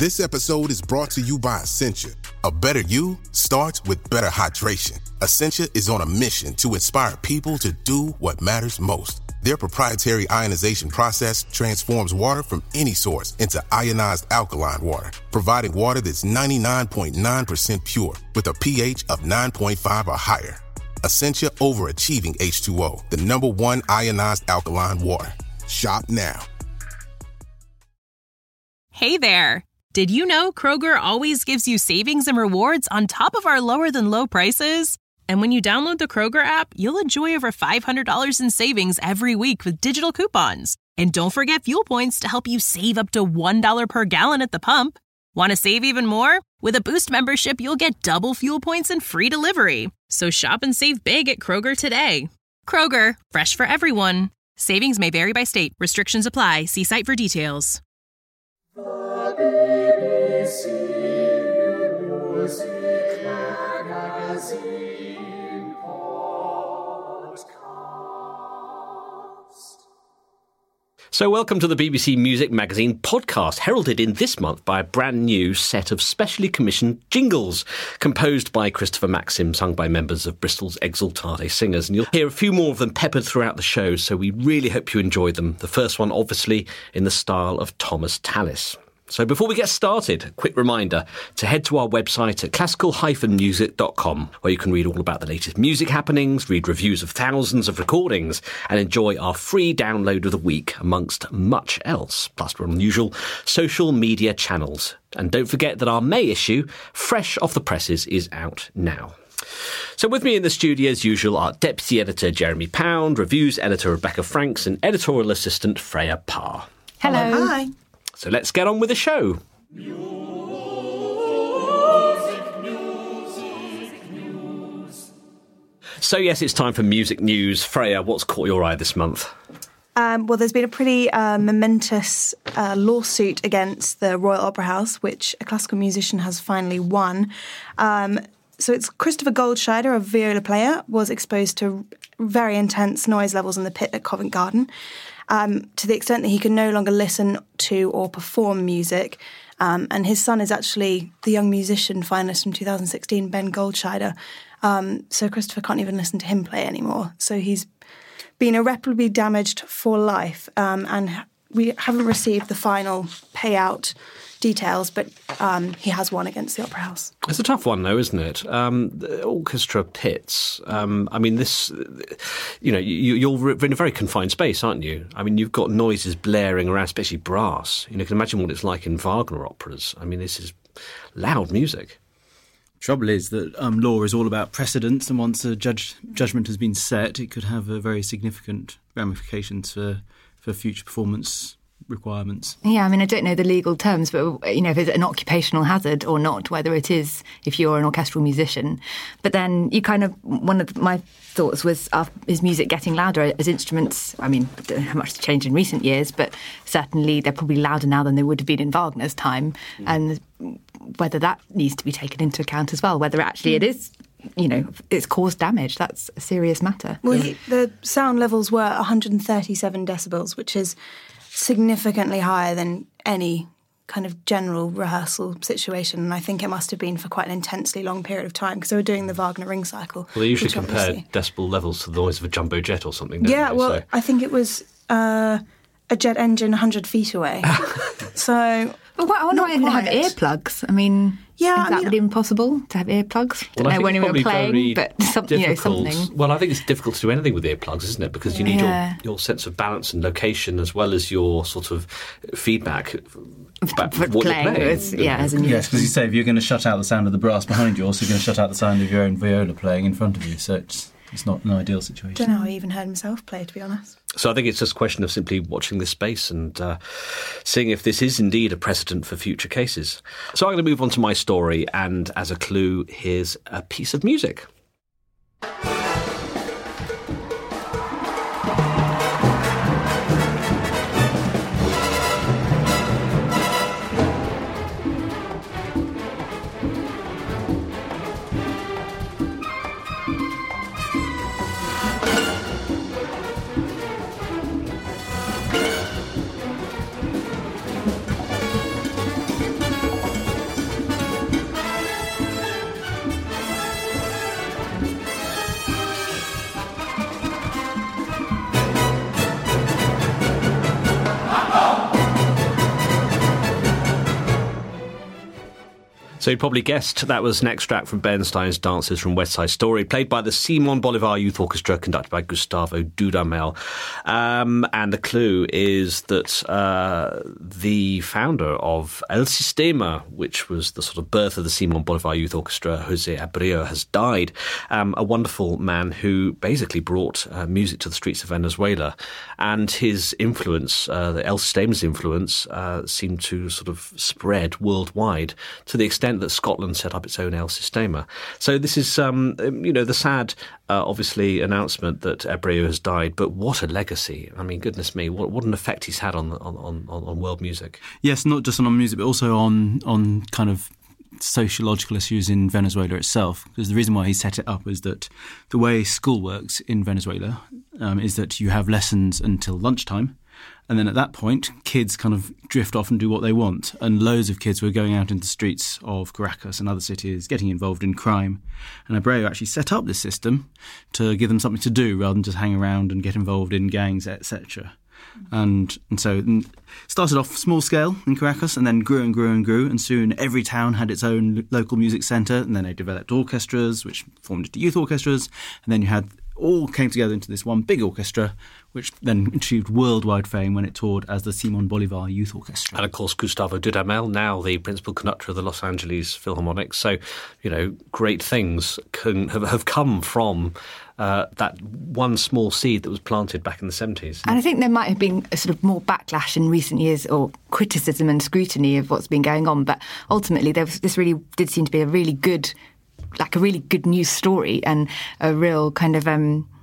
This episode is brought to you by Essentia. A better you starts with better hydration. Essentia is on a mission to inspire people to do what matters most. Their proprietary ionization process transforms water from any source into ionized alkaline water, providing water that's 99.9% pure with a pH of 9.5 or higher. Essentia Overachieving H2O, the #1 ionized alkaline water. Shop now. Hey there. Did you know Kroger always gives you savings and rewards on top of our lower-than-low prices? And when you download the Kroger app, you'll enjoy over $500 in savings every week with digital coupons. And don't forget fuel points to help you save up to $1 per gallon at the pump. Want to save even more? With a Boost membership, you'll get double fuel points and free delivery. So shop and save big at Kroger today. Kroger, fresh for everyone. Savings may vary by state. Restrictions apply. See site for details. The BBC Music Magazine Podcast. So welcome to the BBC Music Magazine podcast, heralded in this month by a brand new set of specially commissioned jingles, composed by Christopher Maxim, sung by members of Bristol's Exultate Singers. And you'll hear a few more of them peppered throughout the show, so we really hope you enjoy them. The first one, obviously, in the style of Thomas Tallis. So before we get started, a quick reminder to head to our website at classical-music.com, where you can read all about the latest music happenings, read reviews of thousands of recordings, and enjoy our free download of the week, amongst much else. Plus, we're on the usual social media channels. And don't forget that our May issue, fresh off the presses, is out now. So with me in the studio, as usual, are Deputy Editor Jeremy Pound, Reviews Editor Rebecca Franks, and Editorial Assistant Freya Parr. Hello. Hi. So let's get on with the show. So yes, it's time for music news. Freya, what's caught your eye this month? Well, there's been a pretty momentous lawsuit against the Royal Opera House, which a classical musician has finally won. So it's Christopher Goldscheider, a viola player, was exposed to very intense noise levels in the pit at Covent Garden, to the extent that he can no longer listen to or perform music. And his son is actually the Young Musician finalist from 2016, Ben Goldscheider. So Christopher can't even listen to him play anymore. So he's been irreparably damaged for life. And we haven't received the final payout details, but he has won against the Opera House. It's a tough one, though, isn't it? The orchestra pits. I mean, this, you're in a very confined space, aren't you? I mean, you've got noises blaring around, especially brass. You can imagine what it's like in Wagner operas. I mean, this is loud music. Trouble is that law is all about precedents, and once a judgment has been set, it could have a very significant ramifications for future performance requirements. Yeah, I mean, I don't know the legal terms, but, if it's an occupational hazard or not, whether it is if you're an orchestral musician. But then one of my thoughts was, is music getting louder as instruments? I mean, I don't know how much it's changed in recent years, but certainly they're probably louder now than they would have been in Wagner's time. And whether that needs to be taken into account as well, whether actually it is, it's caused damage. That's a serious matter. Well, the sound levels were 137 decibels, which is significantly higher than any kind of general rehearsal situation. And I think it must have been for quite an intensely long period of time, because they were doing the Wagner ring cycle. Well, they usually compare decibel levels to the noise of a jumbo jet or something, don't they? Well, I think it was a jet engine 100 feet away. So... Well, why not have earplugs? I mean, is that really impossible to have earplugs? I don't know when you were playing, but something. Well, I think it's difficult to do anything with earplugs, isn't it? Because you need your sense of balance and location, as well as your sort of feedback about what you're playing. Yes, because you say if you're going to shut out the sound of the brass behind you, you're also going to shut out the sound of your own viola playing in front of you. So it's not an ideal situation. I don't know how I even heard himself play, to be honest. So I think it's just a question of simply watching this space and seeing if this is indeed a precedent for future cases. So I'm going to move on to my story, and as a clue, here's a piece of music. So you probably guessed that was an extract from Bernstein's Dances from West Side Story, played by the Simon Bolivar Youth Orchestra, conducted by Gustavo Dudamel. And the clue is that the founder of El Sistema, which was the sort of birth of the Simon Bolivar Youth Orchestra, Jose Abreu, has died. A wonderful man who basically brought music to the streets of Venezuela. And his influence, the El Sistema's influence, seemed to sort of spread worldwide to the extent that Scotland set up its own El Sistema. So this is, the sad, obviously, announcement that Abreu has died, but what a legacy. I mean, goodness me, what an effect he's had on world music. Yes, not just on music, but also on kind of sociological issues in Venezuela itself. Because the reason why he set it up is that the way school works in Venezuela is that you have lessons until lunchtime. And then at that point, kids kind of drift off and do what they want. And loads of kids were going out into the streets of Caracas and other cities, getting involved in crime. And Abreu actually set up this system to give them something to do rather than just hang around and get involved in gangs, etc. And so it started off small scale in Caracas and then grew and grew and grew. And soon every town had its own local music centre. And then they developed orchestras, which formed into youth orchestras. And then you had all came together into this one big orchestra, which then achieved worldwide fame when it toured as the Simon Bolivar Youth Orchestra. And, of course, Gustavo Dudamel, now the principal conductor of the Los Angeles Philharmonic. So, great things have come from that one small seed that was planted back in the 70s. And I think there might have been a sort of more backlash in recent years, or criticism and scrutiny of what's been going on. But ultimately, this really did seem to be a really good news story, and a real kind of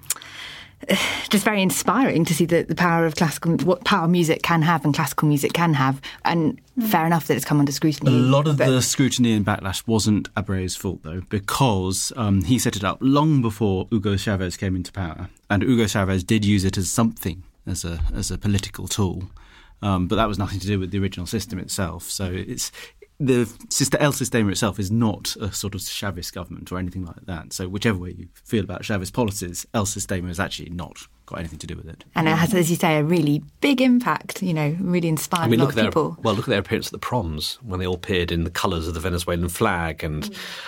just very inspiring to see the power of what power music can have and classical music can have. And fair enough that it's come under scrutiny. A lot of the scrutiny and backlash wasn't Abreu's fault, though, because he set it up long before Hugo Chavez came into power, and Hugo Chavez did use it as something, as a political tool, but that was nothing to do with the original system itself. So it's the El Sistema itself is not a sort of Chavez government or anything like that. So whichever way you feel about Chavez policies, El Sistema has actually not got anything to do with it. And it has, as you say, a really big impact, really inspired a lot of people. Look at their appearance at the proms, when they all appeared in the colours of the Venezuelan flag, and,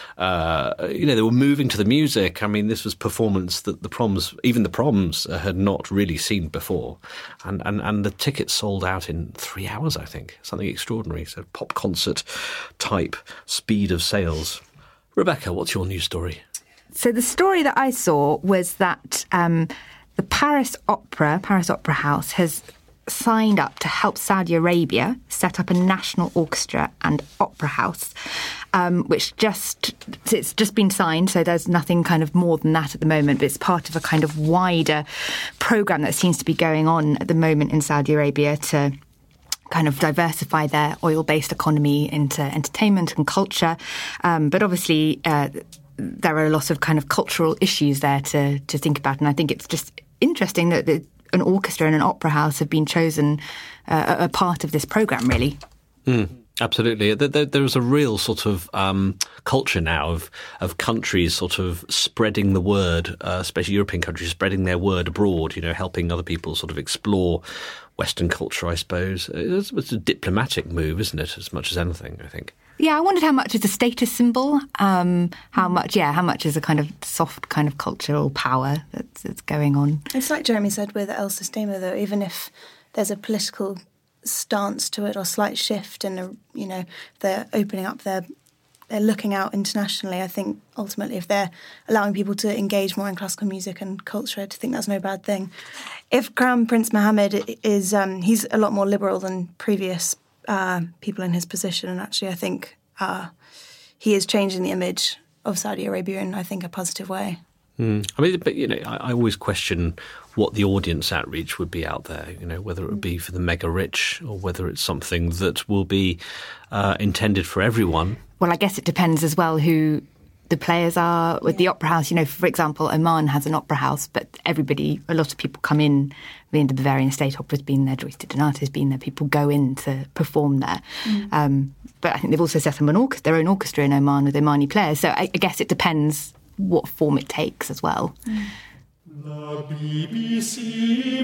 they were moving to the music. I mean, this was performance that even the proms had not really seen before. And the tickets sold out in 3 hours, I think. Something extraordinary. So pop concert type speed of sales. Rebecca, what's your news story? So the story that I saw was that the Paris Opera House has signed up to help Saudi Arabia set up a national orchestra and opera house, which it's just been signed, so there's nothing kind of more than that at the moment, but it's part of a kind of wider programme that seems to be going on at the moment in Saudi Arabia to kind of diversify their oil-based economy into entertainment and culture. But obviously there are a lot of kind of cultural issues there to think about, and I think it's just interesting that an orchestra and an opera house have been chosen a part of this programme, really. Absolutely. There's a real sort of culture now of countries sort of spreading the word, especially European countries, spreading their word abroad, helping other people sort of explore Western culture, I suppose. It's a diplomatic move, isn't it, as much as anything, I think. Yeah, I wondered how much is a status symbol, how much is a kind of soft kind of cultural power that's going on. It's like Jeremy said with El Sistema, though, even if there's a political stance to it or slight shift and, they're opening up they're looking out internationally, I think ultimately if they're allowing people to engage more in classical music and culture, I think that's no bad thing. If Crown Prince Mohammed is, he's a lot more liberal than previous people in his position, and actually I think he is changing the image of Saudi Arabia in, I think, a positive way. I mean, but I always question what the audience outreach would be out there. Whether it would be for the mega rich or whether it's something that will be intended for everyone. Well, I guess it depends as well who the players are with the opera house. For example, Oman has an opera house, but a lot of people come in. The Bavarian State Opera's been there, Joyce DiDonato's been there. People go in to perform there. But I think they've also set up their own orchestra in Oman with Omani players. So I guess it depends what form it takes as well. The BBC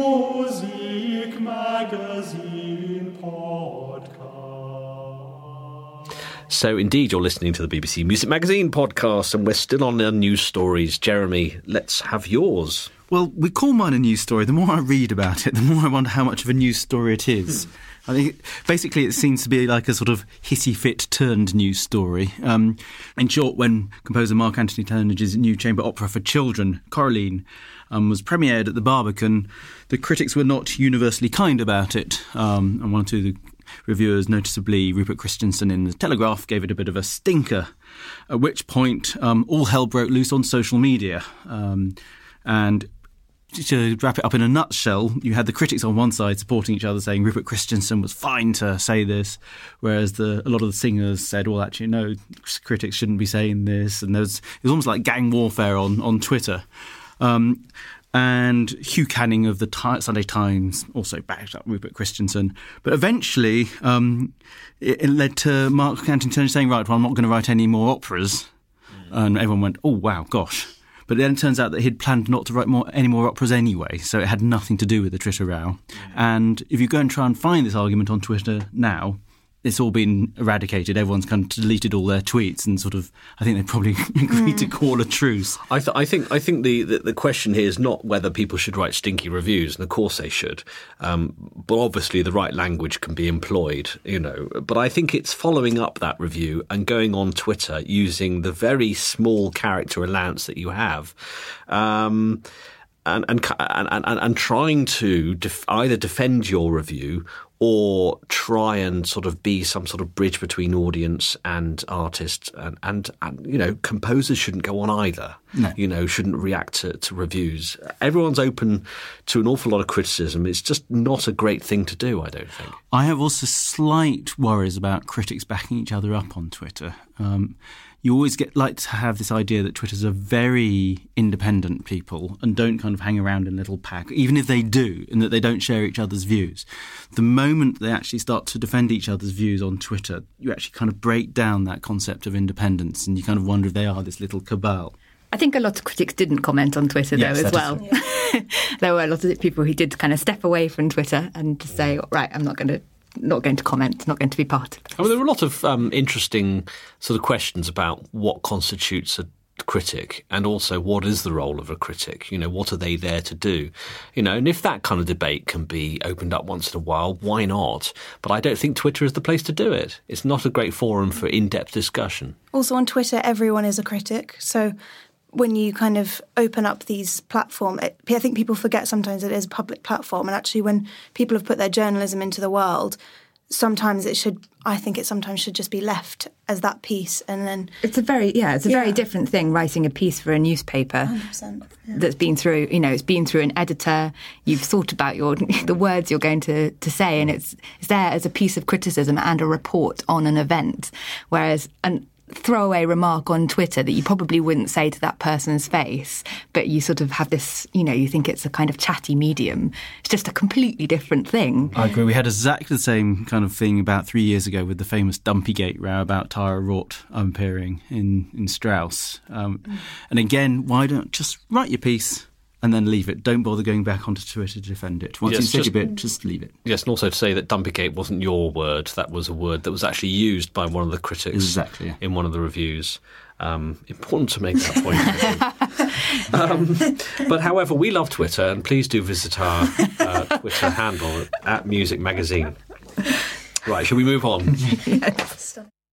Music Magazine Podcast. So indeed, you're listening to the BBC Music Magazine podcast, and we're still on our news stories. Jeremy, let's have yours. Well, we call mine a news story. The more I read about it, the more I wonder how much of a news story it is. I think basically it seems to be like a sort of hissy fit turned news story. In short, when composer Mark Anthony Turnage's new chamber opera for children, Coraline, was premiered at the Barbican, the critics were not universally kind about it. And one or two of the reviewers, noticeably Rupert Christensen in The Telegraph, gave it a bit of a stinker, at which point all hell broke loose on social media. And to wrap it up in a nutshell, you had the critics on one side supporting each other, saying Rupert Christensen was fine to say this, whereas a lot of the singers said, well, actually, no, critics shouldn't be saying this. And it was almost like gang warfare on Twitter. And Hugh Canning of the Sunday Times also backed up Rupert Christensen. But eventually it led to Mark Anthony Turnage saying, right, well, I'm not going to write any more operas. And everyone went, oh, wow, gosh. But then it turns out that he'd planned not to write any more operas anyway, so it had nothing to do with the Twitter row. And if you go and try and find this argument on Twitter now, it's all been eradicated. Everyone's kind of deleted all their tweets and sort of, I think they probably agreed to call a truce. I think the question here is not whether people should write stinky reviews, and of course they should. But obviously the right language can be employed, But I think it's following up that review and going on Twitter using the very small character allowance that you have. And trying to either defend your review or try and sort of be some sort of bridge between audience and artist, and composers shouldn't go on either. No. Shouldn't react to reviews. Everyone's open to an awful lot of criticism. It's just not a great thing to do, I don't think. I have also slight worries about critics backing each other up on Twitter. You always like to have this idea that Twitters are very independent people and don't kind of hang around in a little pack, even if they do, and that they don't share each other's views. The moment they actually start to defend each other's views on Twitter, you actually kind of break down that concept of independence, and you kind of wonder if they are this little cabal. I think a lot of critics didn't comment on Twitter, though, as well. There were a lot of people who did kind of step away from Twitter and just say, right, I'm not going to comment, not going to be part of this. There were a lot of interesting sort of questions about what constitutes a critic, and also what is the role of a critic. What are they there to do? And if that kind of debate can be opened up once in a while, why not? But I don't think Twitter is the place to do it. It's not a great forum for in-depth discussion. Also on Twitter, everyone is a critic, so when you kind of open up these platforms, I think people forget sometimes it is a public platform, and actually when people have put their journalism into the world, sometimes it should just be left as that piece, and then it's a very different thing writing a piece for a newspaper 100%, that's been through, it's been through an editor. You've thought about the words you're going to say, and it's there as a piece of criticism and a report on an event, whereas throwaway remark on Twitter that you probably wouldn't say to that person's face, but you sort of have this, you think it's a kind of chatty medium. It's just a completely different thing. I agree. We had exactly the same kind of thing about 3 years ago with the famous Dumpygate row about Tara Rort appearing in Strauss. And again, why don't just write your piece and then leave it. Don't bother going back onto Twitter to defend it. Once you've said your bit, just leave it. Yes, and also to say that Dumpygate wasn't your word. That was a word that was actually used by one of the critics in one of the reviews. Important to make that point. But however, we love Twitter, and please do visit our Twitter handle at Music Magazine. Right, shall we move on? Yes.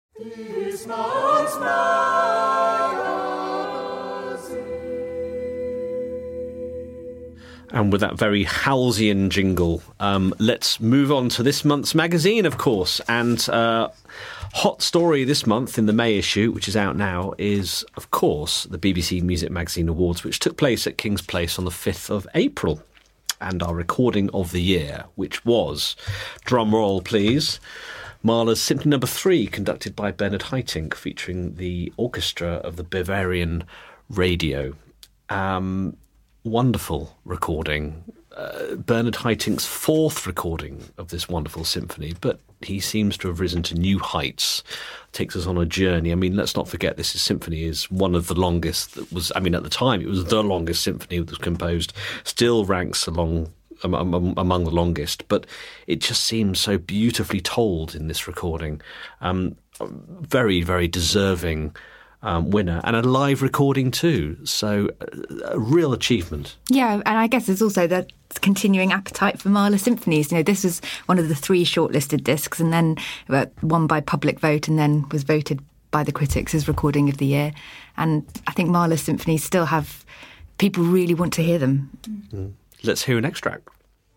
And with that very Halcyon jingle, let's move on to this month's magazine, of course. And hot story this month in the May issue, which is out now, is, of course, the BBC Music Magazine Awards, which took place at King's Place on the 5th of April. And our recording of the year, which was, drum roll please, Mahler's Symphony No. 3, conducted by Bernard Haitink, featuring the orchestra of the Bavarian Radio. Wonderful recording. Bernard Haitink's fourth recording of this wonderful symphony, but he seems to have risen to new heights, takes us on a journey. I mean, let's not forget this symphony is one of the longest that was, at the time, it was the longest symphony that was composed, still ranks among the longest, but it just seems so beautifully told in this recording. Very, very deserving winner, and a live recording too. So a real achievement. Yeah, and I guess there's also the continuing appetite for Mahler symphonies. This was one of the 3 shortlisted discs, and then won by public vote, and then was voted by the critics as recording of the year. And I think Mahler symphonies still have, people really want to hear them. Let's hear an extract.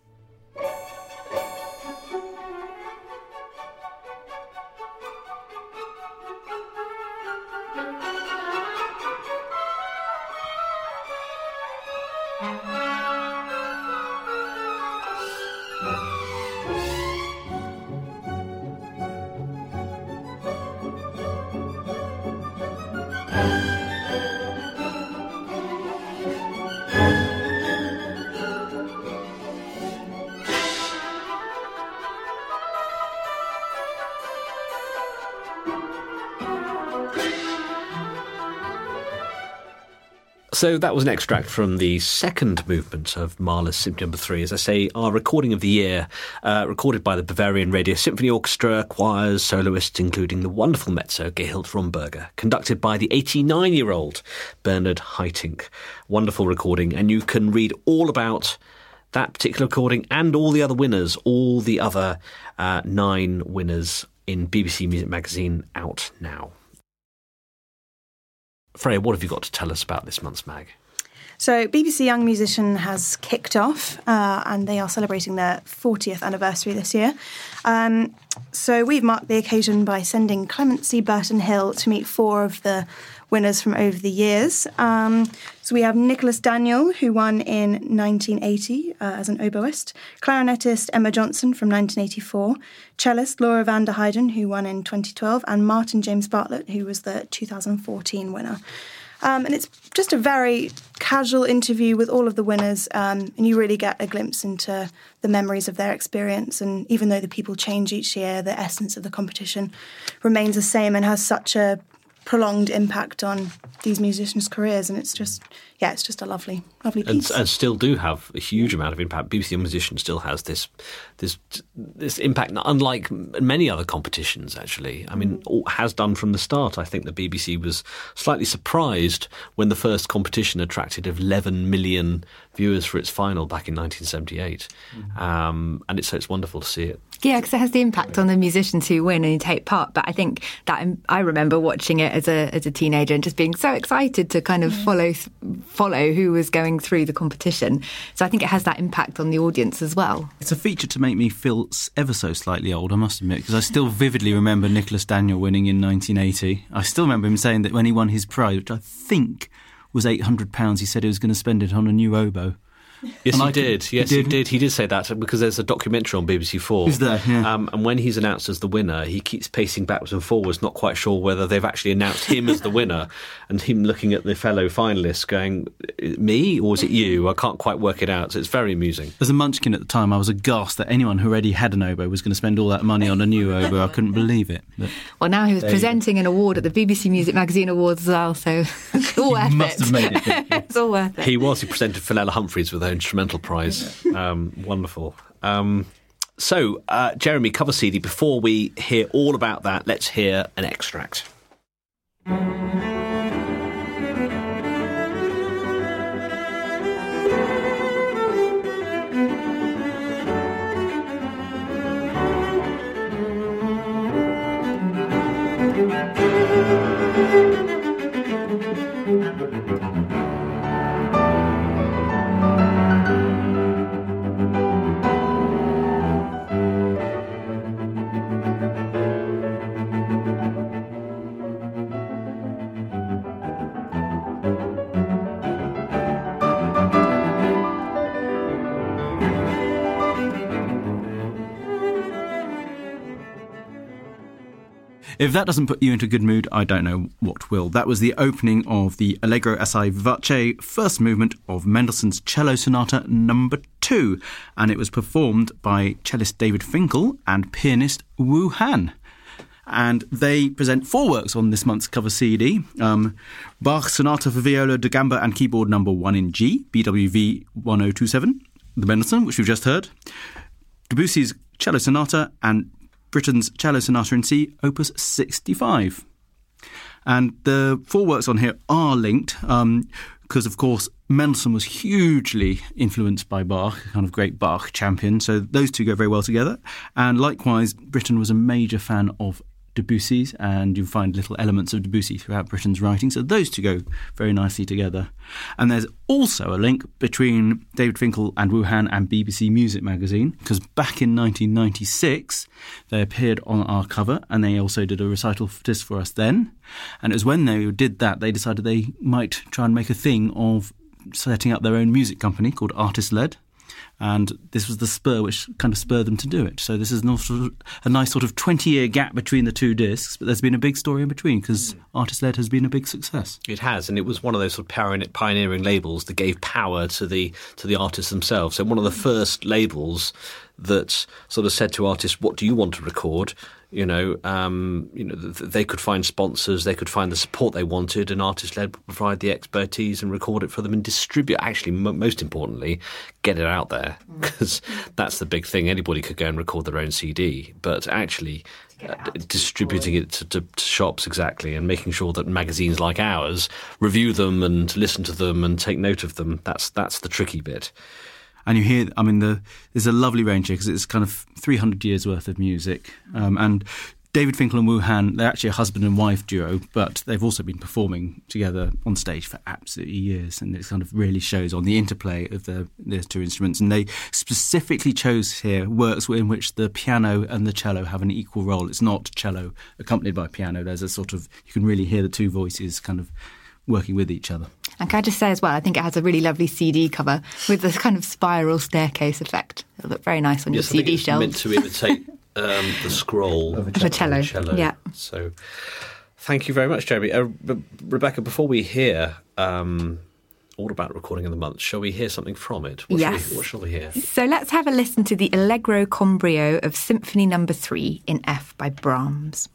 So that was an extract from the second movement of Mahler's Symphony No. 3. As I say, our recording of the year, recorded by the Bavarian Radio Symphony Orchestra, choirs, soloists, including the wonderful mezzo Gehild Fromberger, conducted by the 89-year-old Bernard Haitink. Wonderful recording, and you can read all about that particular recording and all the other winners, all the other 9 winners in BBC Music Magazine, out now. Freya, what have you got to tell us about this month's mag? So BBC Young Musician has kicked off and they are celebrating their 40th anniversary this year. So we've marked the occasion by sending Clemency Burton Hill to meet 4 of the winners from over the years. So we have Nicholas Daniel, who won in 1980 as an oboist, clarinetist Emma Johnson from 1984, cellist Laura van der Heijden, who won in 2012, and Martin James Bartlett, who was the 2014 winner. And it's just a very casual interview with all of the winners, and you really get a glimpse into the memories of their experience. And even though the people change each year, the essence of the competition remains the same and has such a prolonged impact on these musicians' careers. And it's just a lovely piece. And still do have a huge amount of impact. BBC Young Musician still has this impact, unlike many other competitions, actually. I mean, has done from the start. I think the BBC was slightly surprised when the first competition attracted 11 million viewers for its final back in 1978. And it's wonderful to see it. Yeah, because it has the impact on the musicians who win and who take part. But I think that I remember watching it as a teenager and just being so excited to kind of follow who was going through the competition. So I think it has that impact on the audience as well. It's a feature to make me feel ever so slightly old, I must admit, because I still vividly remember Nicholas Daniel winning in 1980. I still remember him saying that when he won his prize, which I think was £800, he said he was going to spend it on a new oboe. Yes, he did. Yes, he did. He did say that because there's a documentary on BBC 4. Is there? Yeah. And when he's announced as the winner, he keeps pacing backwards and forwards, not quite sure whether they've actually announced him as the winner, and him looking at the fellow finalists going, me or is it you? I can't quite work it out. So it's very amusing. As a munchkin at the time, I was aghast that anyone who already had an oboe was going to spend all that money on a new oboe. I couldn't believe it. But well, now he was presenting an award at the BBC Music Magazine Awards as well, so it's all worth it. Must have made it. It's all worth it. He presented Fenella Humphreys with her instrumental prize. Wonderful. So, Jeremy, cover CD. Before we hear all about that, let's hear an extract. If that doesn't put you into a good mood, I don't know what will. That was the opening of the Allegro assai vivace first movement of Mendelssohn's Cello Sonata No. 2, and it was performed by cellist David Finkel and pianist Wu Han. And they present 4 works on this month's cover CD. Bach Sonata for Viola da Gamba and Keyboard No. 1 in G, BWV 1027. the Mendelssohn, which we've just heard, Debussy's Cello Sonata, and Britten's Cello Sonata in C, Opus 65. And the 4 works on here are linked because, of course, Mendelssohn was hugely influenced by Bach, a kind of great Bach champion. So those two go very well together. And likewise, Britten was a major fan of Debussy's, and you find little elements of Debussy throughout Britten's writing. So those two go very nicely together. And there's also a link between David Finkel and Wu Han and BBC Music Magazine, because back in 1996, they appeared on our cover, and they also did a recital disc for us then. And it was when they did that, they decided they might try and make a thing of setting up their own music company called Artist Led. And this was the spur which kind of spurred them to do it. So this is a nice sort of 20-year gap between the two discs, but there's been a big story in between because Artist Led has been a big success. It has, and it was one of those sort of pioneering labels that gave power to the artists themselves. So one of the first labels that sort of said to artists, what do you want to record? They could find sponsors, they could find the support they wanted, and Artist Led would provide the expertise and record it for them and distribute. Actually, most importantly, get it out there, because that's the big thing. Anybody could go and record their own CD, but actually distributing it to shops, exactly, and making sure that magazines like ours review them and listen to them and take note of them. That's the tricky bit. And you hear, there's a lovely range here because it's kind of 300 years worth of music. And David Finkel and Wu Han, they're actually a husband and wife duo, but they've also been performing together on stage for absolutely years. And it kind of really shows on the interplay of their two instruments. And they specifically chose here works in which the piano and the cello have an equal role. It's not cello accompanied by piano. There's a sort of, you can really hear the two voices kind of working with each other. And can I just say as well, I think it has a really lovely CD cover with this kind of spiral staircase effect. It'll look very nice on your CD shelf. Meant to imitate the scroll of a cello. Yeah. So thank you very much, Jeremy. Rebecca, before we hear all about Recording of the Month, shall we hear something from it? What shall we hear? So let's have a listen to the Allegro con brio of Symphony No. 3 in F by Brahms.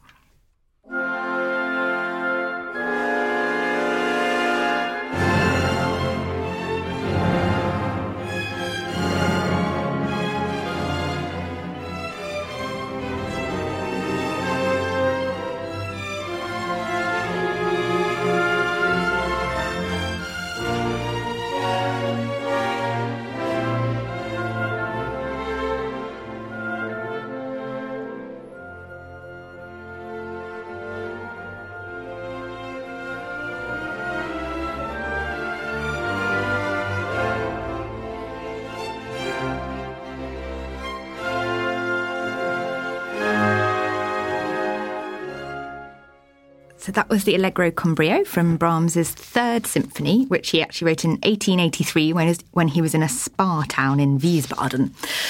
So that was the Allegro con brio from Brahms's Third Symphony, which he actually wrote in 1883 when he was in a spa town in Wiesbaden.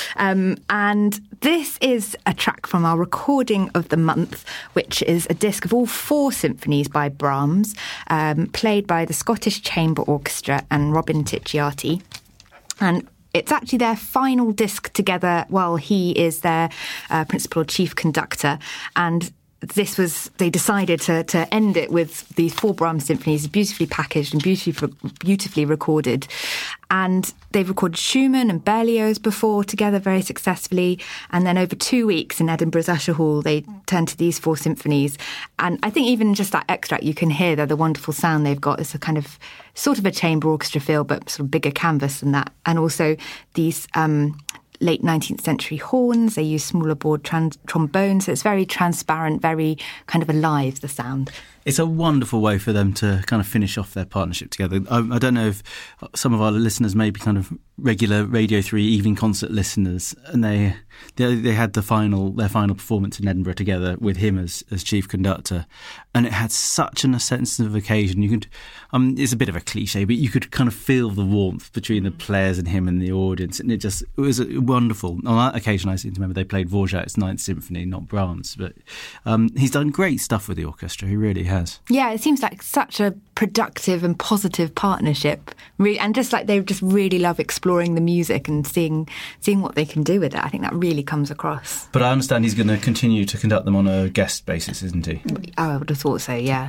And this is a track from our Recording of the Month, which is a disc of all 4 symphonies by Brahms, played by the Scottish Chamber Orchestra and Robin Ticciati. And it's actually their final disc together while he is their principal or chief conductor. And they decided to end it with these 4 Brahms symphonies, beautifully packaged and beautifully recorded. And they've recorded Schumann and Berlioz before together very successfully. And then over 2 weeks in Edinburgh's Usher Hall, they turned to these 4 symphonies. And I think even just that extract, you can hear the wonderful sound they've got. It's a kind of sort of a chamber orchestra feel, but sort of bigger canvas than that. And also these late 19th century horns. They use smaller board trombones. So it's very transparent, very kind of alive, the sound. It's a wonderful way for them to kind of finish off their partnership together. I don't know if some of our listeners may be kind of regular Radio 3 evening concert listeners, and they had their final performance in Edinburgh together with him as chief conductor, and it had such a sense of occasion. You could, it's a bit of a cliche, but you could kind of feel the warmth between the players and him and the audience, and it was wonderful. On that occasion, I seem to remember they played Dvorak's Ninth Symphony, not Brahms, but he's done great stuff with the orchestra. He really has. Yeah, it seems like such a productive and positive partnership, and just like they just really love exploring the music and seeing what they can do with it. I think that really comes across. But I understand he's going to continue to conduct them on a guest basis, isn't he? I would have thought so, yeah.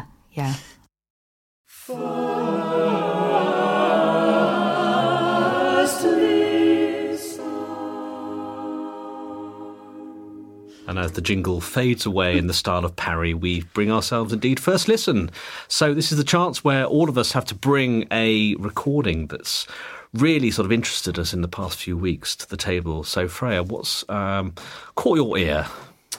Fastly And as the jingle fades away in the style of Parry, we bring ourselves indeed first listen. So this is the chance where all of us have to bring a recording that's really sort of interested us in the past few weeks to the table. So Freya, what's caught your ear?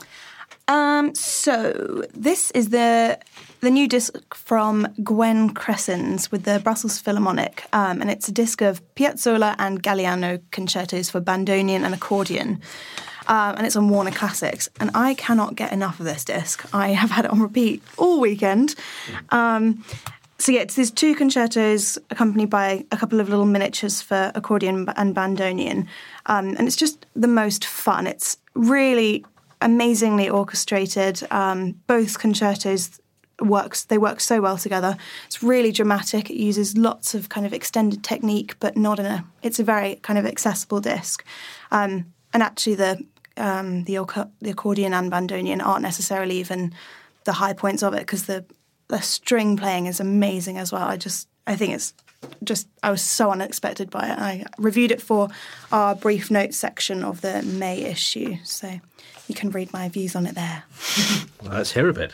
So this is the new disc from Gwen Cressens with the Brussels Philharmonic, and it's a disc of Piazzolla and Galliano concertos for bandonion and accordion. And it's on Warner Classics. And I cannot get enough of this disc. I have had it on repeat all weekend. So yeah, it's these 2 concertos accompanied by a couple of little miniatures for accordion and bandonion. And it's just the most fun. It's really amazingly orchestrated. Both concertos work so well together. It's really dramatic. It uses lots of kind of extended technique, but it's a very kind of accessible disc. And actually the accordion and bandonion aren't necessarily even the high points of it, because the string playing is amazing as well. I think it's just, I was so unexpected by it. I reviewed it for our brief notes section of the May issue, so you can read my views on it there. Well, let's hear a bit.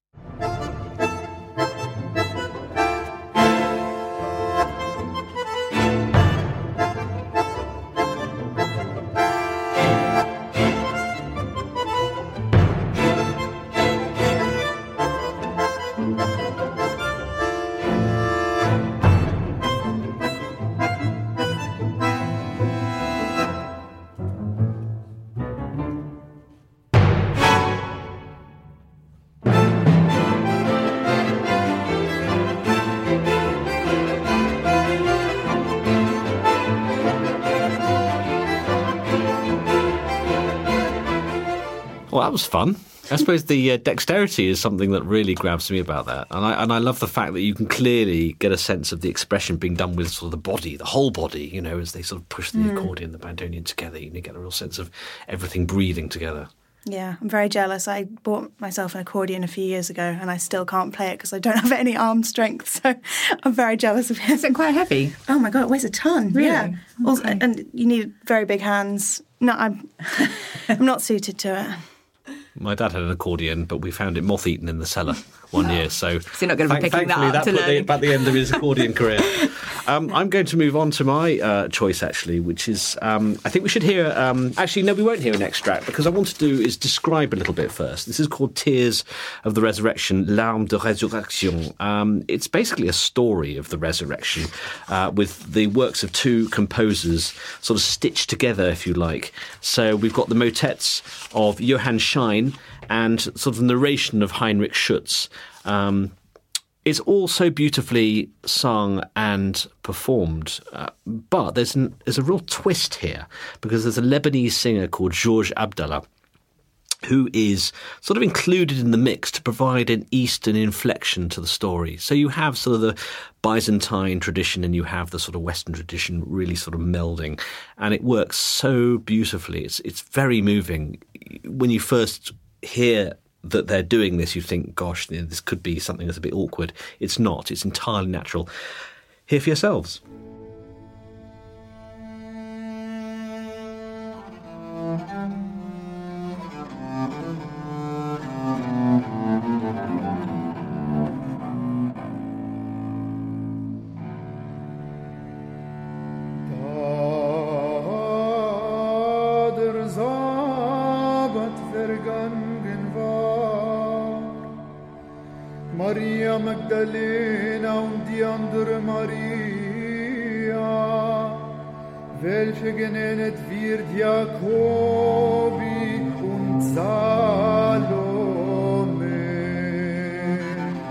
Well, that was fun. I suppose the dexterity is something that really grabs me about that. And I love the fact that you can clearly get a sense of the expression being done with sort of the body, the whole body, you know, as they sort of push the accordion, the bandonion together. You get a real sense of everything breathing together. Yeah, I'm very jealous. I bought myself an accordion a few years ago and I still can't play it because I don't have any arm strength. So I'm very jealous of it. Is it quite heavy? Oh my God, it weighs a ton. Really? Yeah. Okay. Also, and you need very big hands. No, I'm not suited to it. My dad had an accordion, but we found it moth-eaten in the cellar one year. So you're not going to be picking that up to learn. About the end of his accordion career. I'm going to move on to my choice, actually, which is, I think we should hear... actually, no, we won't hear an extract, because I want to do is describe a little bit first. This is called Tears of the Resurrection, Larmes de Résurrection. It's basically a story of the resurrection, with the works of 2 composers sort of stitched together, if you like. So we've got the motets of Johann Schein and sort of the narration of Heinrich Schütz. It's all so beautifully sung and performed, but there's a real twist here, because there's a Lebanese singer called Georges Abdallah, who is sort of included in the mix to provide an Eastern inflection to the story. So you have sort of the Byzantine tradition and you have the sort of Western tradition really sort of melding, and it works so beautifully. It's very moving. When you first hear that they're doing this, you think, gosh, you know, this could be something that's a bit awkward. It's not. It's entirely natural. Hear for yourselves. Maria Magdalena und die andere Maria, welche genannt wird Jakobi und Salome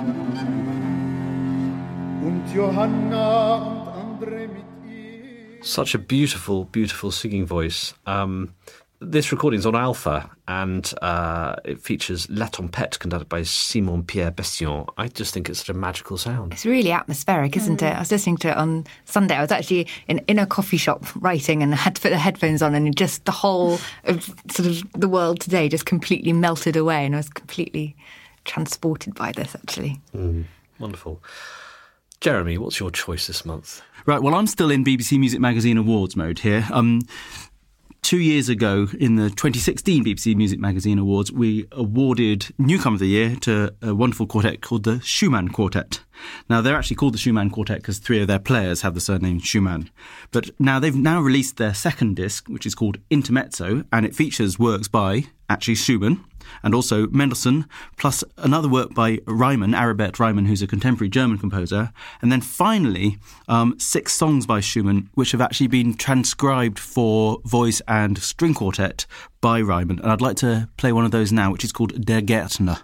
und Johanna und andere mit ihr. Such a beautiful, beautiful singing voice. This recording's on Alpha, and it features La Tempête, conducted by Simon-Pierre Bestion. I just think it's such a magical sound. It's really atmospheric, isn't it? I was listening to it on Sunday. I was actually in a coffee shop writing and had to put the headphones on, and just the whole of sort of the world today just completely melted away, and I was completely transported by this, actually. Wonderful. Jeremy, what's your choice this month? Right, well, I'm still in BBC Music Magazine Awards mode here. 2 years ago, in the 2016 BBC Music Magazine Awards, we awarded Newcomer of the Year to a wonderful quartet called the Schumann Quartet. Now, they're actually called the Schumann Quartet because 3 of their players have the surname Schumann. But now they've released their second disc, which is called Intermezzo, and it features works by, actually, Schumann, and also Mendelssohn, plus another work by Reimann, Aribert Reimann, who's a contemporary German composer, and then finally 6 songs by Schumann, which have actually been transcribed for voice and string quartet by Reimann. And I'd like to play one of those now, which is called Der Gärtner.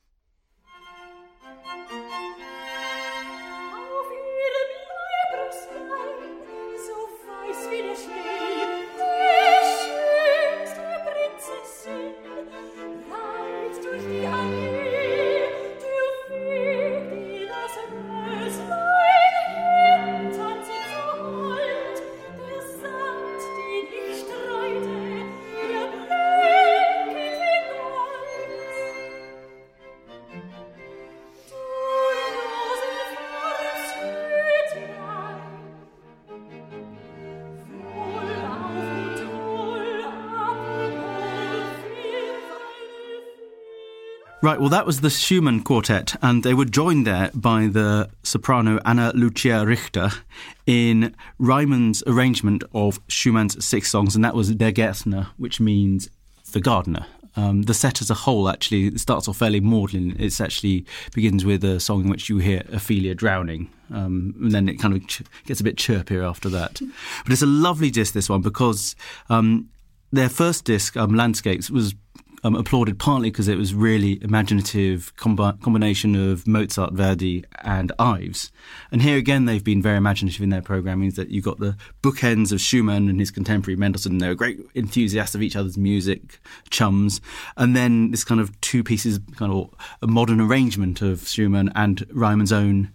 Right, well, that was the Schumann Quartet, and they were joined there by the soprano Anna Lucia Richter in Raimann's arrangement of Schumann's 6 songs, and that was Der Gärtner, which means the gardener. The set as a whole actually starts off fairly maudlin. It actually begins with a song in which you hear Ophelia drowning, and then it kind of gets a bit chirpier after that. But it's a lovely disc, this one, because their first disc, Landscapes, was applauded partly because it was really imaginative combination of Mozart, Verdi and Ives. And here again they've been very imaginative in their programming, that you've got the bookends of Schumann and his contemporary Mendelssohn. They're great enthusiasts of each other's music, chums. And then this kind of 2 pieces, kind of a modern arrangement of Schumann and Raimann's own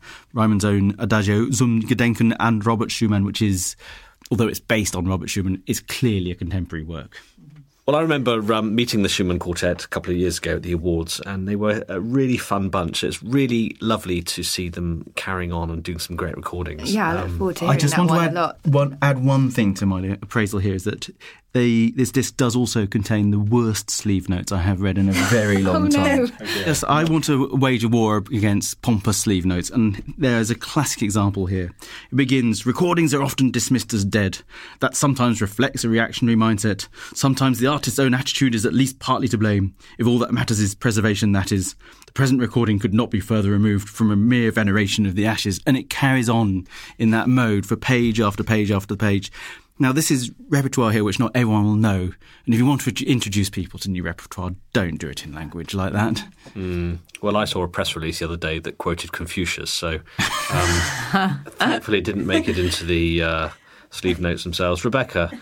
Adagio zum Gedenken an Robert Schumann, which is, although it's based on Robert Schumann, is clearly a contemporary work. Well, I remember meeting the Schumann Quartet a couple of years ago at the awards, and they were a really fun bunch. It's really lovely to see them carrying on and doing some great recordings. Yeah, I look forward to hearing I just that want one to add one thing to my appraisal here, is that this disc does also contain the worst sleeve notes I have read in a very long time. No. Yes, I want to wage a war against pompous sleeve notes, and there's a classic example here. It begins, recordings are often dismissed as dead. That sometimes reflects a reactionary mindset. Sometimes the artist's own attitude is at least partly to blame. If all that matters is preservation, that is. The present recording could not be further removed from a mere veneration of the ashes. And it carries on in that mode for page after page after page. Now, this is repertoire here which not everyone will know. And if you want to introduce people to new repertoire, don't do it in language like that. Well, I saw a press release the other day that quoted Confucius, so thankfully it didn't make it into the sleeve notes themselves. Rebecca,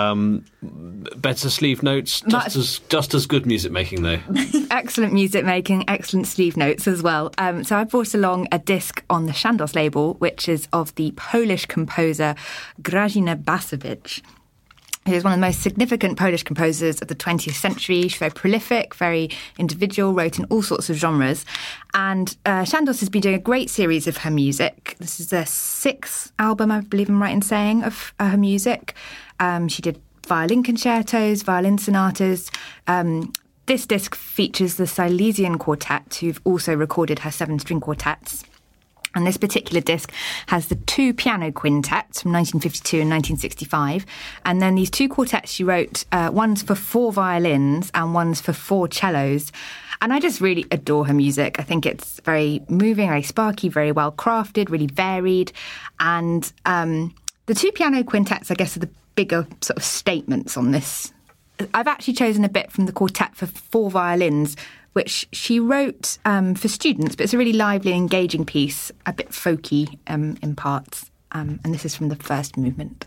better sleeve notes, just as good music making, though. Excellent music making, excellent sleeve notes as well. So I brought along a disc on the Chandos label, which is of the Polish composer Grażyna Bacewicz, who is one of the most significant Polish composers of the 20th century. She's very prolific, very individual, wrote in all sorts of genres. And Chandos has been doing a great series of her music. This is their 6th album, I believe I'm right in saying, of her music. She did violin concertos, violin sonatas. This disc features the Silesian Quartet, who've also recorded her 7-string quartets. And this particular disc has the 2 piano quintets from 1952 and 1965. And then these 2 quartets she wrote, one's for 4 violins and one's for 4 cellos. And I just really adore her music. I think it's very moving, very sparky, very well crafted, really varied. And the 2 piano quintets, I guess, are the bigger sort of statements on this. I've actually chosen a bit from the quartet for 4 violins, which she wrote for students, but it's a really lively, engaging piece, a bit folky in parts. And this is from the first movement.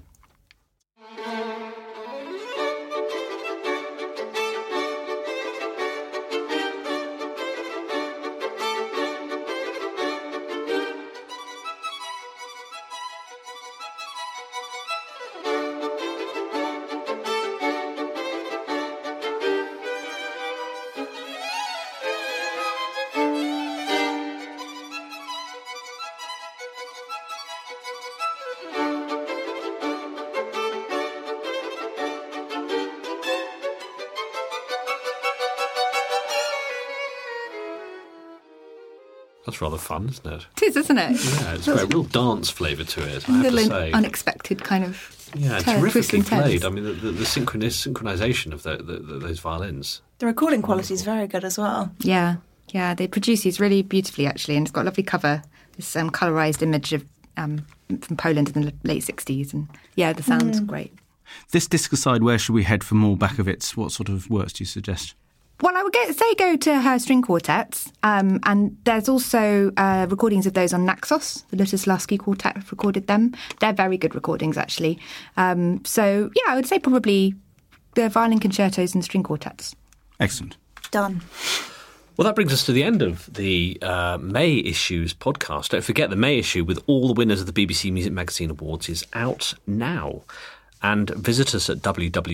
That's rather fun, isn't it? It is, isn't it? Yeah, it's got a real dance flavour to it, I have to Little say. unexpected kind of Yeah, twist terrifically and turns. played. I mean, the synchronisation of those violins. The recording quality is very good as well. Yeah, they produce these really beautifully, actually, and it's got a lovely cover, this colourised image of from Poland in the late 60s, and yeah, the sound's great. This disc aside, where should we head for more Backovitz? What sort of works do you suggest? Well, I would say go to her string quartets, and there's also recordings of those on Naxos. The Lutosławski Quartet have recorded them. They're very good recordings, actually. So, yeah, I would say probably the violin concertos and string quartets. Excellent. Done. Well, that brings us to the end of the May Issues podcast. Don't forget, the May issue with all the winners of the BBC Music Magazine Awards is out now. And visit us at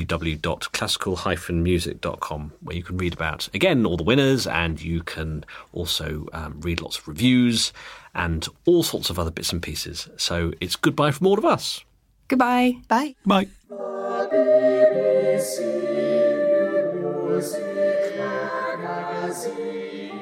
www.classical-music.com, where you can read about, again, all the winners, and you can also read lots of reviews and all sorts of other bits and pieces. So it's goodbye from all of us. Goodbye. Bye. Bye. BBC Music Magazine.